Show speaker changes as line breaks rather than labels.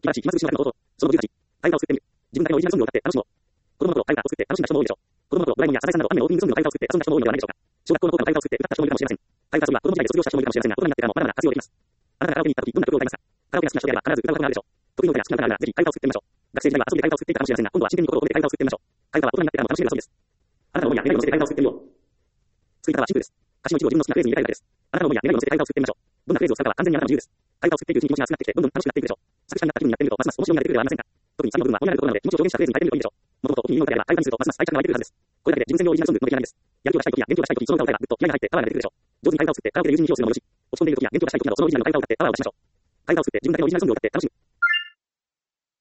晴らしい暇つぶしの中の冒頭。その18。会話を作ってみる。自分だけのオリジナルソングを歌って楽しむを。子供の頃、会話を作って楽しんだ人も多いでしょう。子供の頃、ドラえもんやサザエさんなどアニメオープニングソングの会話を作って遊んだ人も多いのではないでしょうか。小学校の頃の会話を作って歌った人もいるかもしれません。会話遊びは子供時代で卒業した人もいるかもしれませんが、大人になってからもまだまだ活用できます。あなたがカラオケに行った時、どんな曲を歌いますか。カラオケが好きな人であれば必ず歌う歌があるでしょう。得意の歌や好きな歌があるなら、ぜひ会話を作ってみましょう。学生時代は遊びで会話を作っていたかもしれませんが、今度は真剣に心を込めて会話を作ってみましょう。会話は大人になってからも楽しめる遊びです。あなたの思いや願いを乗せて会話を作ってみよう。作り方はシンプルです。歌詞の一部を自分の好きなフレーズに入れたいだけです。あなたの思いや願いを乗せて会話を作ってみましょう。どんなフレーズを使うかは完全にあなたの自由です。会話を作っているうちに気持ちが熱くなってきて、どんどん楽しくなっていくでしょう。作詞家になった気分になってみると、ますます面白みが出てくるではありませんか。特にサビの部分は盛り上がるところなので、気持ちを表現したフレーズに変えてみるといいでしょう。もともと特にいいのであれば、会話にするとますます愛着が湧いてくるはずです。これだけで自分専用オリジナルソングの出来上がりです。やる気を出したい時や元気を出したい時、その歌を歌えばぐっと気合が入ってパワーが出てくるでしょう。上手に会話を作ってカラオケで友人に披露するのもよし、落ち込んでいる時や元気を出したい時などそのオリジナルの会話を歌ってパワーを出しましょう。会話を作って自分だけのオリジナルソングを歌って楽しむ。